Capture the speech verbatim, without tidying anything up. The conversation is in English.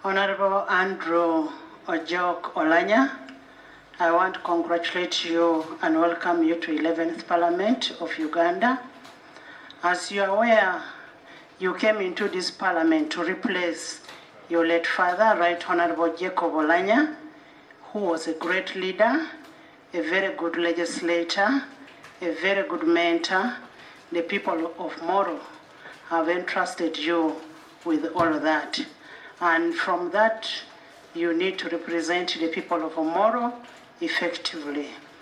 Honorable Andrew Ojok Olanya, I want to congratulate you and welcome you to eleventh Parliament of Uganda. As you are aware, you came into this Parliament to replace your late father, Right Honorable Jacob Olanya, who was a great leader, a very good legislator, a very good mentor. The people of Moro have entrusted you with all of that. And from that, you need to represent the people of Moro effectively.